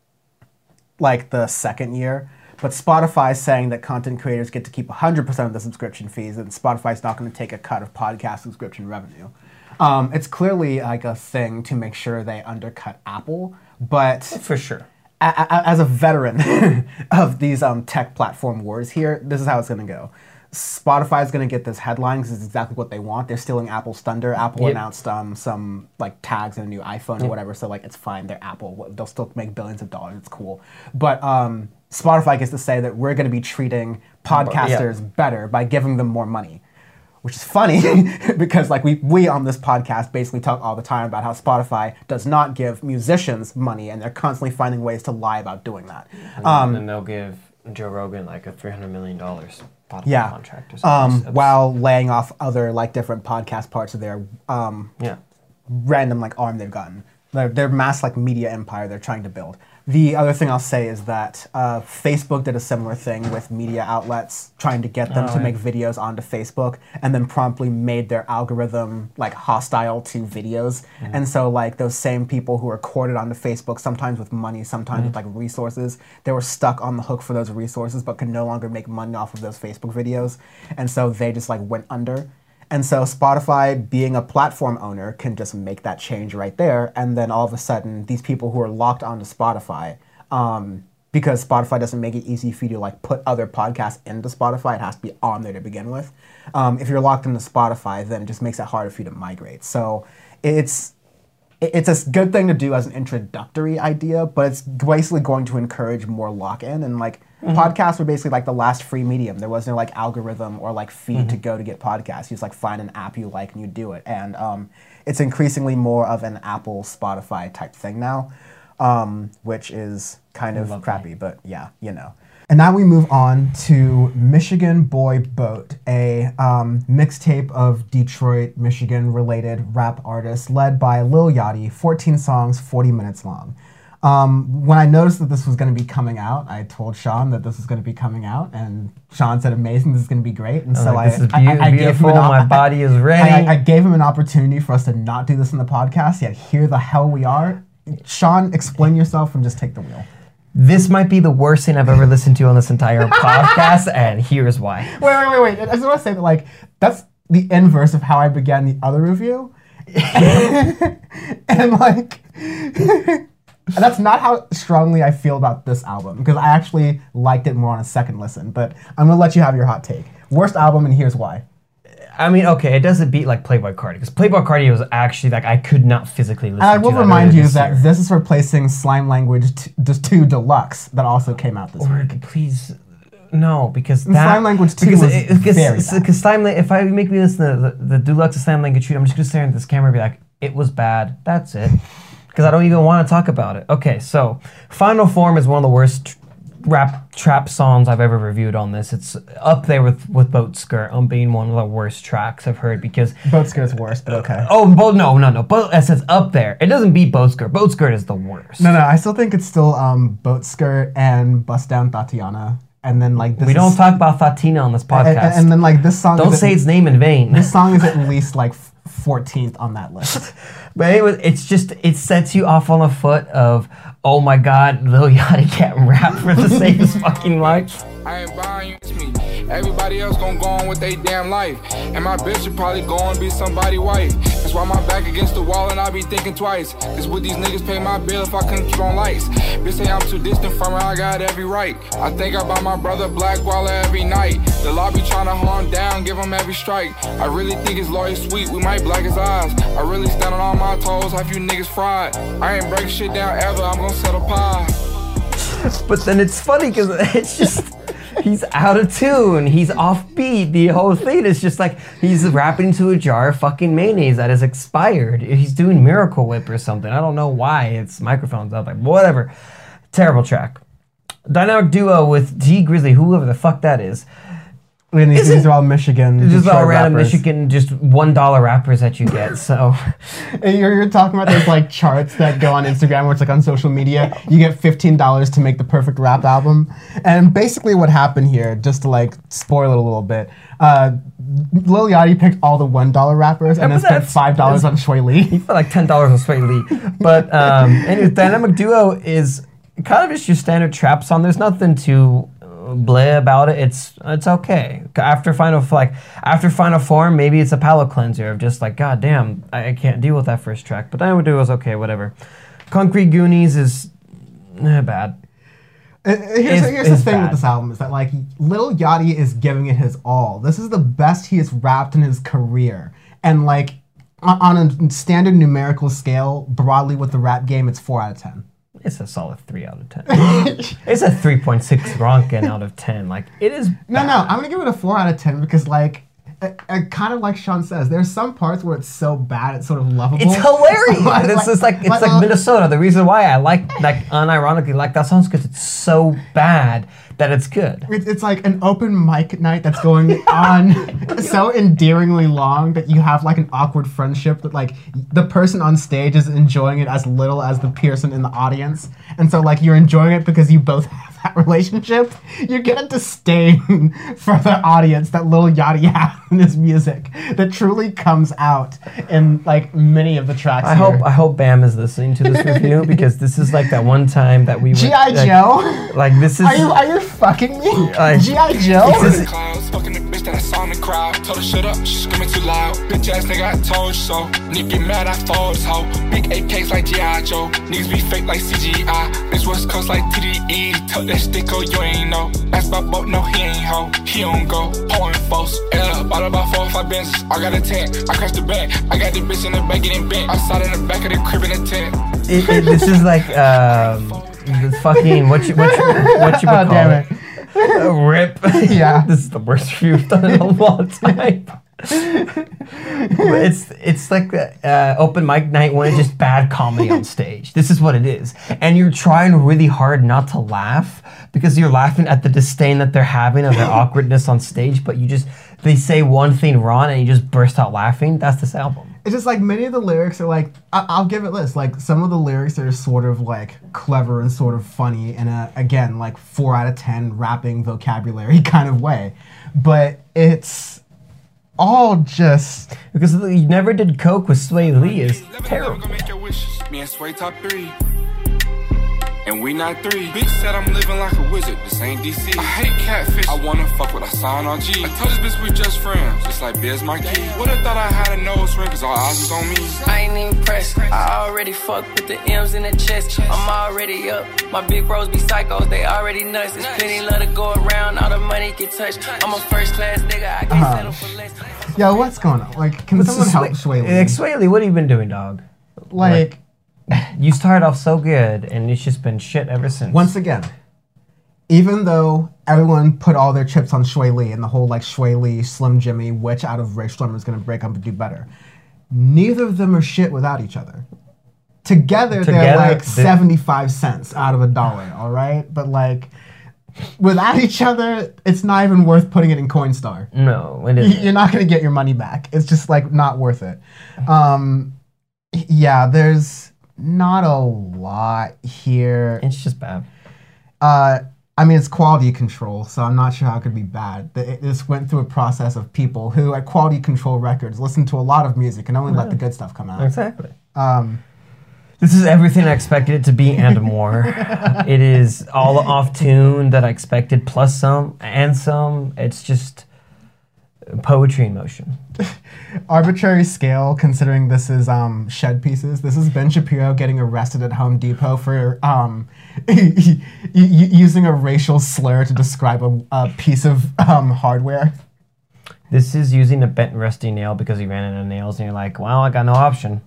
like the second year. But Spotify is saying that content creators get to keep one hundred percent of the subscription fees, and Spotify's not going to take a cut of podcast subscription revenue. Um, it's clearly like a thing to make sure they undercut Apple, but For sure. a- a- as a veteran of these um, tech platform wars here, this is how it's going to go. Spotify is going to get this headline because it's exactly what they want. They're stealing Apple's thunder. Apple Yep. announced um, some like tags in a new iPhone or whatever, so like it's fine. They're Apple. They'll still make billions of dollars. It's cool. But um, Spotify gets to say that we're going to be treating podcasters better by giving them more money. Which is funny because like we, we on this podcast basically talk all the time about how Spotify does not give musicians money, and they're constantly finding ways to lie about doing that. And, Um, then they'll give Joe Rogan like a three hundred million dollars Spotify yeah. contract or Um, something. It's- while laying off other like different podcast parts of their um, Yeah. random like arm they've gotten. Their, their mass like media empire they're trying to build. The other thing I'll say is that uh, Facebook did a similar thing with media outlets, trying to get them Oh, to yeah. make videos onto Facebook, and then promptly made their algorithm like hostile to videos. Mm-hmm. And so like those same people who are courted onto Facebook, sometimes with money, sometimes with like resources, they were stuck on the hook for those resources, but could no longer make money off of those Facebook videos. And so they just like went under. And so Spotify, being a platform owner, can just make that change right there. And then all of a sudden, these people who are locked onto Spotify, um, because Spotify doesn't make it easy for you to like put other podcasts into Spotify, it has to be on there to begin with. Um, if you're locked into Spotify, then it just makes it harder for you to migrate. So it's it's a good thing to do as an introductory idea, but it's basically going to encourage more lock-in. And like podcasts were basically like the last free medium. There was no like algorithm or like feed to go to get podcasts. You just like find an app you like and you do it. And um, it's increasingly more of an Apple, Spotify type thing now, um, which is kind of Lovely. crappy, but yeah, you know. And now we move on to Michigan Boy Boat, a um, mixtape of Detroit, Michigan-related rap artists led by Lil Yachty, fourteen songs, forty minutes long. Um, when I noticed that this was going to be coming out, I told Sean that this was going to be coming out, and Sean said, amazing, this is going to be great. And so like, I, this is I, I, I beau- gave him beautiful. an op- My body is ready. I, I gave him an opportunity for us to not do this in the podcast, yet here the hell we are. Sean, explain yourself and just take the wheel. This might be the worst thing I've ever listened to on this entire podcast, and here's why. Wait, wait, wait, wait. I just want to say that, like, that's the inverse of how I began the other review. And, like, that's not how strongly I feel about this album, because I actually liked it more on a second listen. But I'm going to let you have your hot take. Worst album, and here's why. I mean, okay, it doesn't beat like Playboy Cardi, because Playboy Cardi was actually like I could not physically listen And I to will that remind earlier you this that year. this is replacing Slime Language t- just two Deluxe that also came out this Or week. please, no, because And that Slime Language two because was it- because, very s- bad. because Slime, La- if I make me listen to the, the Deluxe of Slime Language two, I'm just gonna stare at this camera and be like, it was bad. That's it, because I don't even want to talk about it. Okay, so Final Form is one of the worst tr- rap trap songs I've ever reviewed on this. It's up there with with Boat Skirt on being one of the worst tracks I've heard, because Boat Skirt's worse, but okay. oh, Bo- no, no, no, Boat it says up there. It doesn't beat Boat Skirt. Boat Skirt is the worst. No, no, I still think it's still um, Boat Skirt and Bust Down Tatiana. And then, like, this we is, don't talk about Fatina on this and, podcast. and, and then, like, this song don't is say at, its name in vain. this song is at least, like, fourteenth on that list. But anyway, it's just, it sets you off on a foot of, oh my god, Lil Yachty can't rap for the sake of his fucking life. I ain't buying you, it's me. Everybody else gon' go on with they damn life. And my bitch should probably go and be somebody's wife. That's why my back against the wall and I be thinking twice. Cause would these niggas pay my bill if I couldn't keep on lights? Bitch say I'm too distant from her, I got every right. I think about my brother Black Waller every night. The law be tryna hunt him down, give him every strike. I really think his lawyer sweet, we might black his eyes. I really stand on all my toes, have you niggas fried. I ain't breaking shit down ever, I'm gonna settle pie. But then it's funny because it's just, he's out of tune, he's offbeat. The whole thing is just like, he's rapping into a jar of fucking mayonnaise that is expired. He's doing Miracle Whip or something. I don't know why, it's microphones up, like whatever. Terrible track. Dynamic duo with G Grizzly, whoever the fuck that is. And these, these are all Michigan. Just Detroit all random rappers. Michigan, just one dollar rappers that you get. So And You're, you're talking about those like charts that go on Instagram where it's like on social media. You get fifteen dollars to make the perfect rap album. And basically what happened here, just to like spoil it a little bit, uh, Lil Yachty picked all the one dollar rappers and Yeah, then but spent that's- five dollars on Shui Lee. you feel like ten dollars on Sway Lee. But um, anyways, Dynamic Duo is kind of just your standard trap song. There's nothing too bleh about it. It's it's okay. After Final like after Final Form, maybe it's a palate cleanser of just like, god damn, I, I can't deal with that first track. But Dynamic Duo is okay, whatever. Concrete Goonies is eh, bad. Uh, Here's, Is- here's is the thing bad. with this album is that like Lil Yachty is giving it his all. This is the best he has rapped in his career, and like on, on a standard numerical scale, broadly with the rap game, it's four out of ten. It's a solid three out of ten. It's a three point six Ronkin out of ten. Like it is. No, no, I'm gonna give it a four out of ten because like, I, I kind of like Sean says, there's some parts where it's so bad it's sort of lovable. It's hilarious. Like- it's just like it's like, like, uh, Minnesota. The reason why I like like unironically like that song is because it's so bad that it's good. It's, it's like an open mic night that's going on so endearingly long that you have like an awkward friendship that like the person on stage is enjoying it as little as the person in the audience. And so like you're enjoying it because you both have that relationship. You get a disdain for the audience that Lil Yachty has in his music that truly comes out in like many of the tracks I here. hope I hope Bam is listening to this review because this is like that one time that we went, G I. like, Joe? Like this is Are you, are you fucking me? I- G I. Joe? This is- Clouds, fucking the bitch that I saw in the crowd. Told her shut up, she screaming too loud. Bitch ass nigga, I told you so. Nigga get mad, I fold this hoe. Big A Ks like G I. Joe. Niggas be fake like C G I. Bitch West Coast like T D E. Tuck that stick, oh, you ain't know. Ask about boat, no, he ain't hoe. He don't go. Pouring false. Yeah, bought about four or five bins. I got a tent. I crashed the bank. I got the bitch in the back getting bent. Outside in the back of the crib in a tent. it, it, this is like um the fucking what you what you what you would Oh, call damn it. Uh, rip. Yeah. This is the worst review I've done in a long time. But it's it's like uh, open mic night when it's just bad comedy on stage. This is what it is, and you're trying really hard not to laugh because you're laughing at the disdain that they're having of their awkwardness on stage. But you just they say one thing wrong and you just burst out laughing. That's this album. It's just like many of the lyrics are like, I- I'll give it this, like some of the lyrics are sort of like clever and sort of funny in a, again, like four out of ten rapping vocabulary kind of way. But it's all just, Because you never did coke with Sway Lee is Never, terrible. never gonna make your wishes. Me and Sway top three. And we not three. Bitch said I'm living like a wizard. This ain't D C. I hate catfish. I wanna fuck with I sign on G. I told this bitch we just friends. Just like Biz Marquis. Would've thought I had a nose ring cause all eyes was on me. I ain't even pressed. I already fucked with the M's in the chest. I'm already up. My big bros be psychos, they already nuts. There's plenty love to go around, all the money get touched. I'm a first class nigga, I can't Uh-huh. settle for less. yo, what's going on? Like, can someone help Shui Lee? Like, Sway Lee, what have you been doing, dog? Like, You started off so good, and it's just been shit ever since. once again, even though everyone put all their chips on Shui Lee and the whole like Shui Lee, Slim Jimmy, which out of Ray Schlemmer is going to break up and do better, neither of them are shit without each other. Together, they're Together, like they- seventy-five cents out of a dollar, all right? But like, without each other, it's not even worth putting it in Coinstar. No, it Y- isn't. You're not going to get your money back. It's just like not worth it. Um, yeah, there's not a lot here. It's just bad. Uh, I mean, it's quality control, so I'm not sure how it could be bad. Th- it- This went through a process of people who, at Quality Control Records, listen to a lot of music and only let the good stuff come out. Exactly. Um, This is everything I expected it to be and more. It is all off tune that I expected, plus some and some. It's just poetry in motion. Arbitrary scale, considering this is um, shed pieces. This is Ben Shapiro getting arrested at Home Depot for um, using a racial slur to describe a, a piece of um, hardware. This is using a bent rusty nail because he ran out of nails, and you're like, well, I got no option.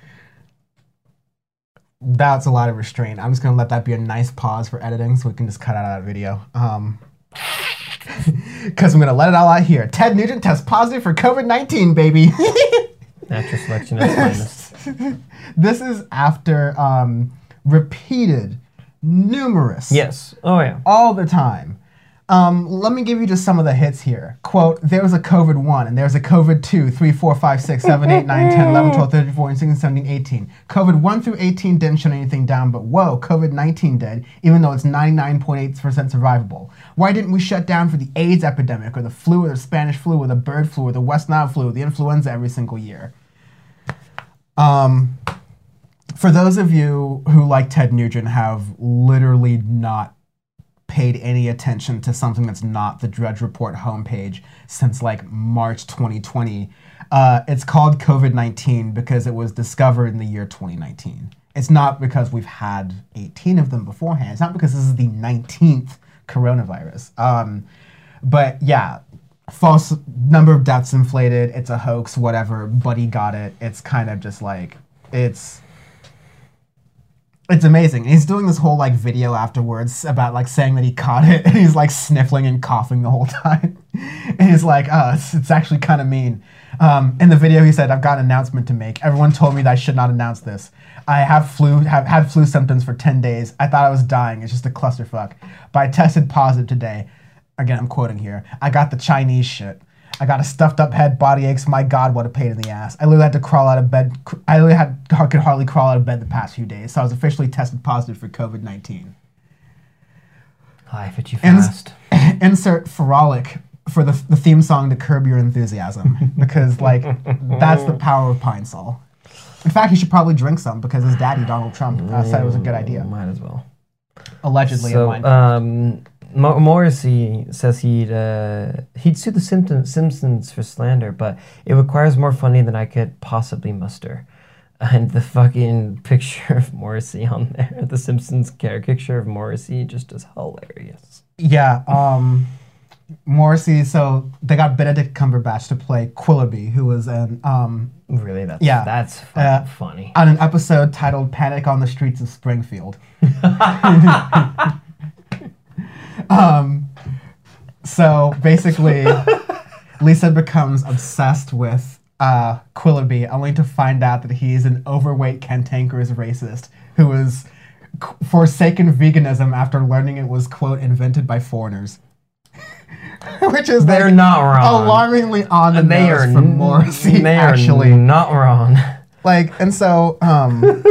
That's a lot of restraint. I'm just going to let that be a nice pause for editing so we can just cut out that video. Um, Because I'm going to let it all out here. Ted Nugent tests positive for COVID nineteen, baby. Natural selection at its finest. This is after um, repeated, numerous. Yes. Oh, yeah. All the time. Um, let me give you just some of the hits here. Quote, there was a COVID one, and there's a COVID two, three, four, five, six, seven, eight, nine, ten, eleven, twelve, thirteen, fourteen, sixteen, seventeen, eighteen. COVID one through eighteen didn't shut anything down, but whoa, COVID nineteen did, even though it's ninety-nine point eight percent survivable. Why didn't we shut down for the AIDS epidemic, or the flu, or the Spanish flu, or the bird flu, or the West Nile flu, or the influenza every single year? Um, for those of you who, like Ted Nugent, have literally not paid any attention to something that's not the Drudge Report homepage since like March twenty twenty. Uh, it's called COVID nineteen because it was discovered in the year twenty nineteen. It's not because we've had eighteen of them beforehand. It's not because this is the nineteenth coronavirus. Um, but yeah, false number of deaths inflated. It's a hoax, whatever. Buddy got it. It's kind of just like, it's... It's amazing. He's doing this whole like video afterwards about like saying that he caught it, and he's like sniffling and coughing the whole time. And he's like, oh, it's, it's actually kind of mean. Um, in the video, he said, I've got an announcement to make. Everyone told me that I should not announce this. I have flu, have had flu symptoms for ten days. I thought I was dying. It's just a clusterfuck. But I tested positive today. Again, I'm quoting here. I got the Chinese shit. I got a stuffed up head, body aches. My God, what a pain in the ass. I literally had to crawl out of bed. I literally had, could hardly crawl out of bed the past few days. So I was officially tested positive for COVID nineteen. Life at you fast. Ins- insert frolic for the, the theme song to Curb Your Enthusiasm. Because, like, that's the power of Pine Sol. In fact, he should probably drink some because his daddy, Donald Trump, uh, said it was a good idea. Might as well. Allegedly. So, in um... Mo- Morrissey says he'd uh, he'd sue the Simpson- Simpsons for slander, but it requires more funding than I could possibly muster. And the fucking picture of Morrissey on there, the Simpsons caricature of Morrissey, just is hilarious. Yeah, um, Morrissey. So they got Benedict Cumberbatch to play Quillaby, who was an um, really that's yeah that's fu- uh, funny on an episode titled "Panic on the Streets of Springfield." Um, so basically, Lisa becomes obsessed with uh, Quillaby, only to find out that he's an overweight, cantankerous racist who has c- forsaken veganism after learning it was, quote, invented by foreigners. Which is they're like, not wrong. Alarmingly on the And they nose are from Morrissey, they actually. are not wrong. Like, and so, um...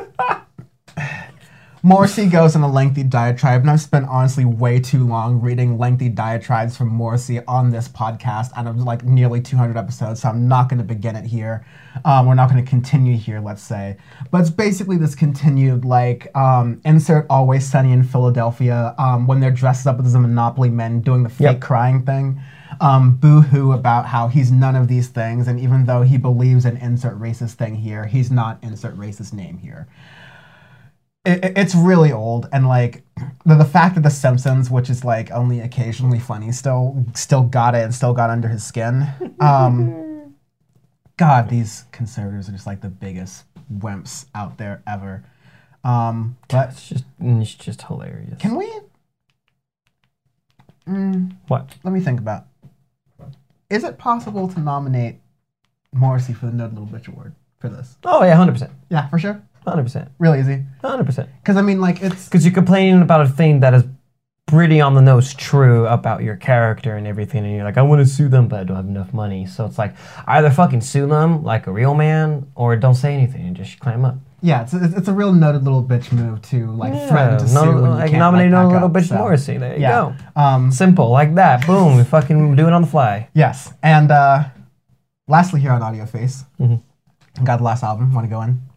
Morrissey goes on a lengthy diatribe, and I've spent honestly way too long reading lengthy diatribes from Morrissey on this podcast out of like nearly two hundred episodes, so I'm not going to begin it here. Um, we're not going to continue here, let's say. But it's basically this continued, like, um, insert Always Sunny in Philadelphia, um, when they're dressed up as the Monopoly men doing the fake Yep. crying thing. Um, boo-hoo about how he's none of these things, and even though he believes in insert racist thing here, he's not insert racist name here. It, it's really old, and like the, the fact that The Simpsons, which is like only occasionally funny, still still got it and still got under his skin. Um, God, these conservatives are just like the biggest wimps out there ever. Um, but It's just it's just hilarious. can we? Mm, What? let me think about. Is it possible to nominate Morrissey for the Nerd Little Bitch Award for this? Oh yeah, hundred percent, Yeah, for sure. hundred percent, Real easy. hundred percent. Because I mean, like it's. Because you're complaining about a thing that is pretty on the nose true about your character and everything, and you're like, I want to sue them, but I don't have enough money. So it's like, either fucking sue them like a real man, or don't say anything and just climb up. Yeah, it's a, it's a real noted little bitch move to like Yeah, threaten to no, sue when you like can't, nominate like, no back little up, bitch so. Morrissey. There you Yeah. go. Um, Simple, like that. Boom. We fucking do it on the fly. yes, and uh, lastly here on Audio Face, Mhm. got the last album. Want to go in?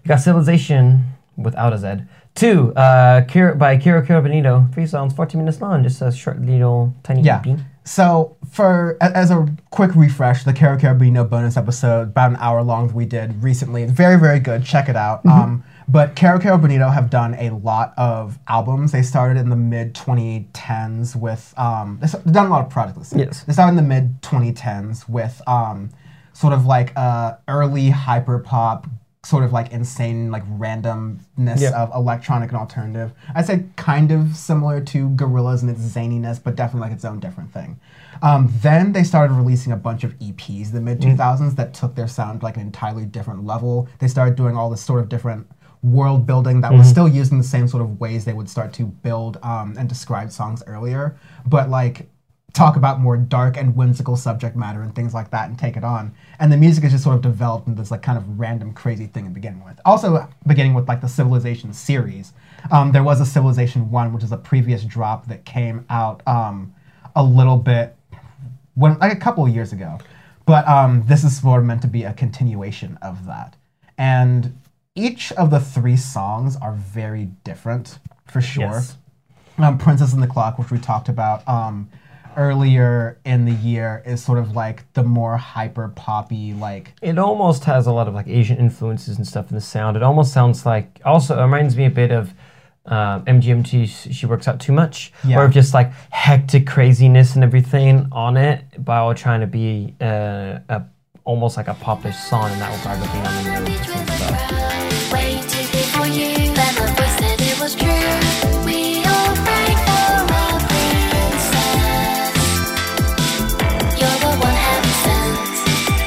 You got Civilization without a Z. Two, uh, Kira, by Kiro Kiro Benito. Three songs, fourteen minutes long. Just a short little tiny Yeah. E P. So, for a- as a quick refresh, the Caro Carabino bonus episode, about an hour long, that we did recently. It's very, very good. Check it out. Mm-hmm. Um, but Caro Carabino have done a lot of albums. They started in the mid twenty tens with um, they've done a lot of projects. Yes. They started in the mid twenty tens with um, sort of like uh, early hyper pop, sort of like insane, like randomness Yep. of electronic and alternative. I'd say kind of similar to Gorillaz in its zaniness, but definitely like its own different thing. Um, then they started releasing a bunch of E Ps in the mid two thousands that took their sound to like an entirely different level. They started doing all this sort of different world building that was still using the same sort of ways they would start to build um, and describe songs earlier, but like talk about more dark and whimsical subject matter and things like that and take it on. And the music is just sort of developed into this like kind of random crazy thing to begin with. Also beginning with like the Civilization series. Um, there was a Civilization one, which is a previous drop that came out um, a little bit, when like a couple of years ago. But um, this is sort of meant to be a continuation of that. And each of the three songs are very different, for sure. Yes. Um, Princess and the Clock, which we talked about um, earlier in the year, is sort of like the more hyper poppy, like It almost has a lot of like Asian influences and stuff in the sound. It almost sounds like, also it reminds me a bit of um, M G M T, She Works Out Too Much, Yeah. or of just like hectic craziness and everything on it, while trying to be uh, a almost like a popish song in that regard, looking on the lyrics and stuff. Waited for you, then my voice said it was true. We all pray for a princess. You're the one heaven sent.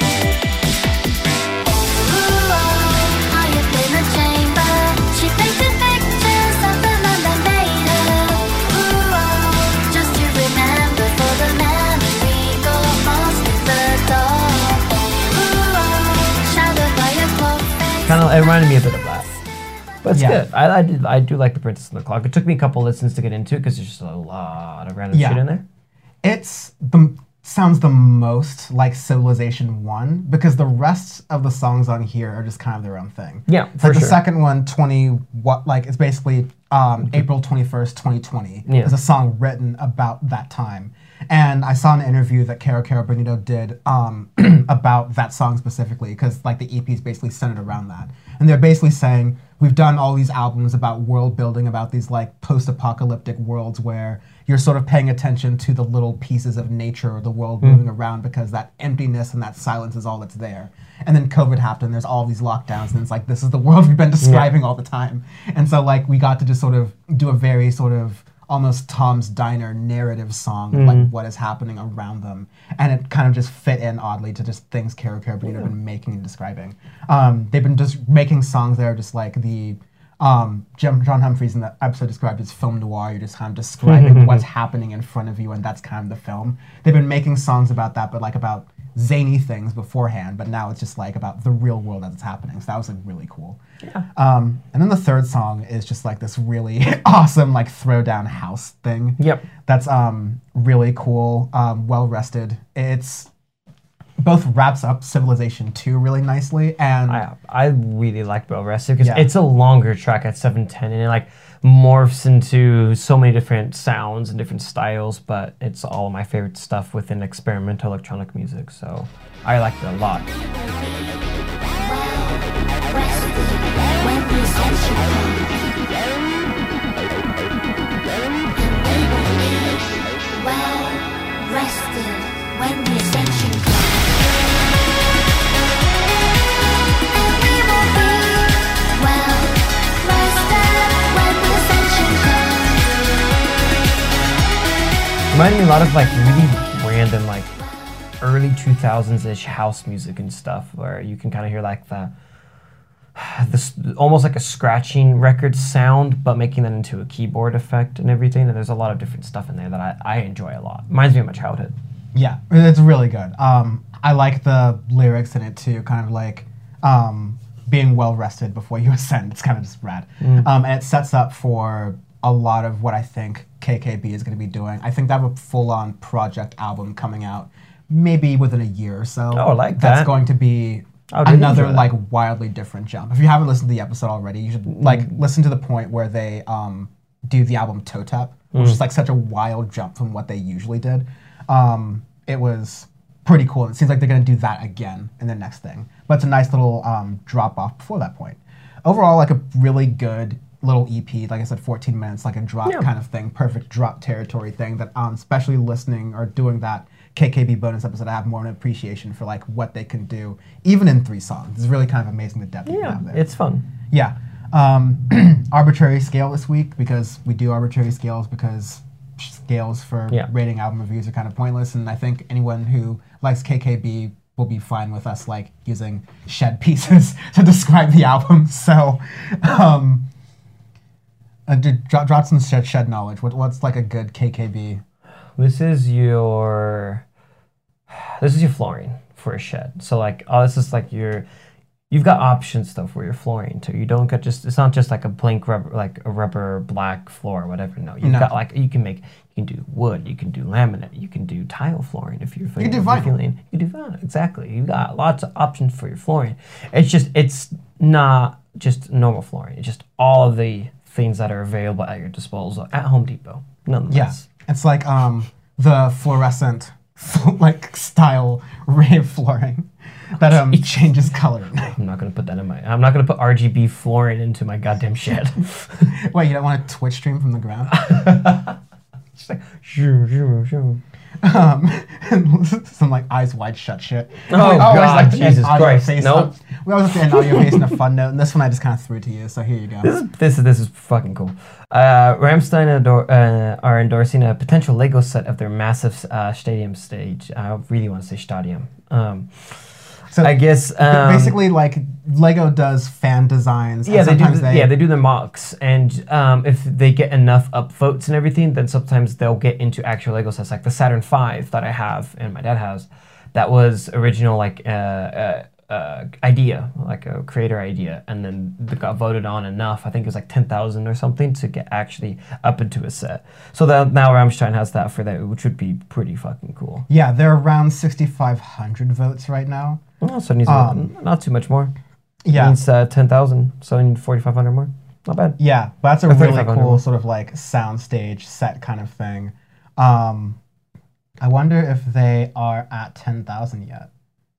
Ooh, oh, high up in the chamber, she painted pictures of the man that made her. Ooh, oh, just to remember for the memory got lost in the dark. Ooh, oh, shadowed by a clock face. Kind of, it reminded me a bit of that. But it's Yeah. good. I, I, did, I do like The Princess and the Clock. It took me a couple listens to get into it because there's just a lot of random Yeah. shit in there. it's the sounds the most like Civilization one because the rest of the songs on here are just kind of their own thing. Yeah, It's for like sure. the second one, twenty what like it's basically um, April twenty-first, twenty twenty. Yeah. Is a song written about that time. And I saw an interview that Caro Caro Benito did um, about that song specifically because like the E P is basically centered around that. And they're basically saying we've done all these albums about world building, about these like post-apocalyptic worlds where you're sort of paying attention to the little pieces of nature or the world moving around because that emptiness and that silence is all that's there. And then COVID happened, there's all these lockdowns, and it's like, this is the world we've been describing all the time. And so like we got to just sort of do a very sort of almost Tom's Diner narrative song of like what is happening around them. And it kind of just fit in oddly to just things Caro Caro Benito have been making and describing. Um, they've been just making songs that are just like the um, Jim, John Humphreys in the episode described as film noir. You're just kind of describing what's happening in front of you, and that's kind of the film. They've been making songs about that, but like about zany things beforehand, but now it's just like about the real world as it's happening. So that was like really cool. Yeah. Um, and then the third song is just like this really awesome like throwdown house thing. Yep. That's um, really cool, um, well rested. It's both wraps up Civilization two really nicely, and I I really like Well Rested because Yeah. it's a longer track at seven ten and it like morphs into so many different sounds and different styles, but it's all my favorite stuff within experimental electronic music, so I like it a lot. When the sunshine comes, well rested when the ascension comes. And we will be well rested when the ascension comes. Reminded me a lot of like really random like early two thousands-ish house music and stuff where you can kind of hear like the this almost like a scratching record sound, but making that into a keyboard effect and everything. And there's a lot of different stuff in there that I, I enjoy a lot. Reminds me of my childhood. yeah, it's really good. Um, I like the lyrics in it too, kind of like um, being well rested before you ascend. It's kind of just rad. Um, and it sets up for a lot of what I think K K B is going to be doing. I think they have a full-on project album coming out maybe within a year or so. Oh, I like That's that. going to be I would another enjoy like that. wildly different jump. If you haven't listened to the episode already, you should like listen to the point where they um, do the album Toe Tap, which Mm. is like such a wild jump from what they usually did. Um, it was pretty cool. It seems like they're gonna do that again in the next thing. But it's a nice little um, drop off before that point. Overall, like a really good little E P. Like I said, fourteen minutes, like a drop Yeah. kind of thing, perfect drop territory thing. That um, especially listening or doing that K K B bonus episode, I have more of an appreciation for like what they can do, even in three songs. It's really kind of amazing the depth you can Yeah, have there. it's fun. Yeah. Um, arbitrary scale this week because we do arbitrary scales because scales for Yeah. rating album reviews are kind of pointless, and I think anyone who likes K K B will be fine with us like using shed pieces to describe the album. So, um, uh, did, drop, drop some shed, shed knowledge. What, what's like a good K K B? This is your this is your flooring for a shed. So like, oh, this is like your you've got options though for your flooring too. You don't get just it's not just like a blank rubber like a rubber black floor or whatever. No, you've No. got like you can make you can do wood, you can do laminate, you can do tile flooring if you're feeling, do if you're vinyl. feeling you do vinyl exactly. You got lots of options for your flooring. It's just it's not just normal flooring. It's just all of the things that are available at your disposal at Home Depot. Nonetheless. Yeah, it's like um, the fluorescent like style rave flooring that um, changes color. I'm not gonna put that in my. I'm not gonna put R G B flooring into my goddamn shed. Wait, you don't want a Twitch stream from the ground? Just like shoo, shoo, shoo. um, some like eyes wide shut shit. Oh, We always God, like to end Jesus audio Christ, face nope. up- We always have to end audio face in a fun note, and this one I just kind of threw to you. So here you go. This is this is this is fucking cool. Uh, Rammstein ador- uh, are endorsing a potential Lego set of their massive uh, stadium stage. I really want to say stadium. Um, So I guess um, basically, like Lego does fan designs. Yeah, and they do. sometimes The, yeah, they do their mocks, and um, if they get enough upvotes and everything, then sometimes they'll get into actual Lego sets, like the Saturn five that I have and my dad has. That was original, like uh, uh, uh, idea, like a creator idea, and then they got voted on enough. I think it was like ten thousand or something to get actually up into a set. So that now Rammstein has that for that, which would be pretty fucking cool. Yeah, they're around sixty-five hundred votes right now. Oh, so it needs Um, not too much more. Yeah. It needs uh, ten thousand, so I need forty-five hundred more. Not bad. Yeah, but that's a Or really thirty-five hundred. cool sort of like soundstage set kind of thing. Um, I wonder if they are at ten thousand yet.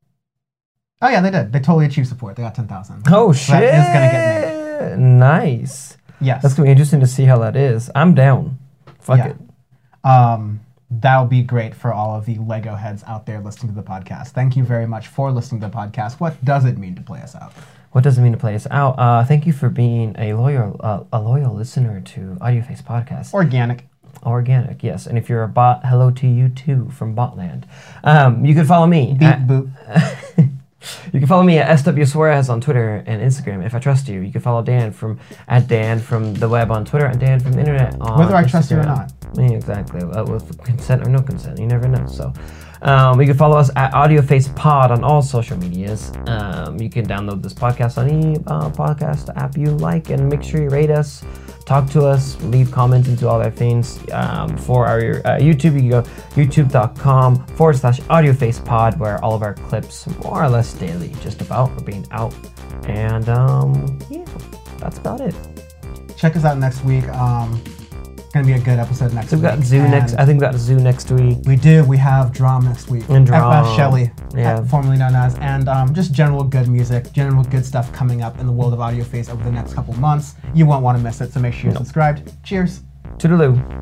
Oh yeah, they did. They totally achieved support. They got ten thousand. Oh So shit! that is gonna get made. Nice. Yes. That's gonna be interesting to see how that is. I'm down. Fuck Yeah. it. Um, that'll be great for all of the Lego heads out there listening to the podcast. Thank you very much for listening to the podcast. What does it mean to play us out? What does it mean to play us out? Uh, thank you for being a loyal, uh, a loyal listener to AudioFace Podcast. Organic. Organic, yes. And if you're a bot, hello to you too from Botland. Um, you can follow me. Beep at- boop. You can follow me at S W Suarez on Twitter and Instagram if I trust you. You can follow Dan from at Dan from the web on Twitter and Dan from the internet on Whether I trust you or Instagram. not. Yeah, exactly. Uh, with consent or no consent, you never know. So, um, you can follow us at AudioFace Pod on all social medias. Um, you can download this podcast on any uh, podcast app you like, and make sure you rate us, talk to us, leave comments, and do all that things. Um, for our uh, YouTube, you can go youtube.com forward slash AudioFace Pod, where all of our clips, more or less daily, just about, are being out. And um, yeah, that's about it. Check us out next week. Um, gonna be a good episode next So we've week. got Zoo next. And I think we got Zoo next week. We do. We have Drum next week. And F F Drum. Shelley, Yeah. uh, formerly known as, and um, just general good music, general good stuff coming up in the world of AudioFace over the next couple months. You won't want to miss it, so make sure you're subscribed. Cheers. Toodaloo.